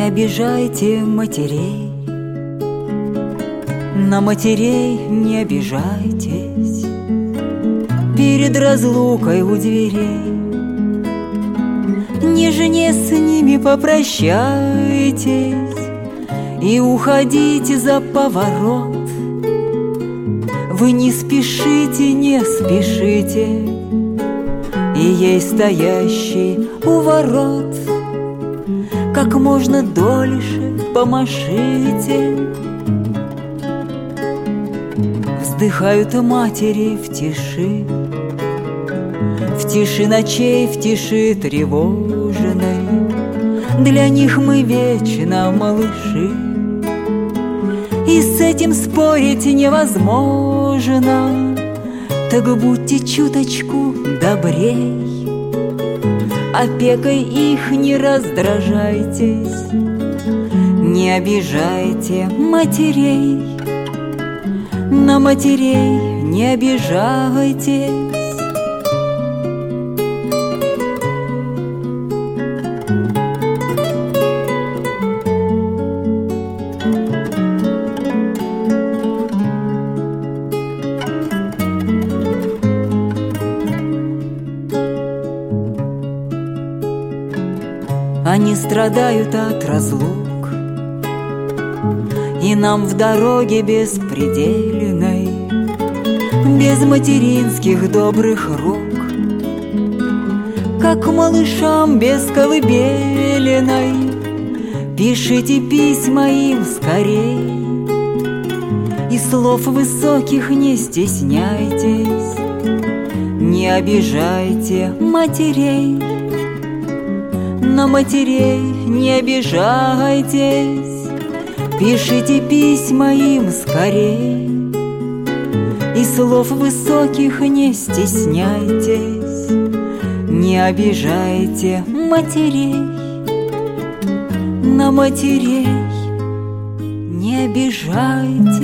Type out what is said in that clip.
обижайте матерей, на матерей не обижайтесь перед разлукой у дверей. Нежнее с ними попрощайтесь и уходите за поворот. Вы не спешите, не спешите, и ей стоящий у ворот как можно дольше помашите. Вздыхают матери в тиши ночей, в тиши тревожной. Для них мы вечно малыши, и с этим спорить невозможно. Так будьте чуточку добрей, опекой их не раздражайтесь, не обижайте матерей, на матерей не обижайтесь. Они страдают от разлук, и нам в дороге беспредельной, без материнских добрых рук, как малышам без колыбельной. Пишите письма им скорей, и слов высоких не стесняйтесь, не обижайте матерей, на матерей не обижайтесь. Пишите письма им скорей, и слов высоких не стесняйтесь, не обижайте матерей, на матерей не обижайтесь.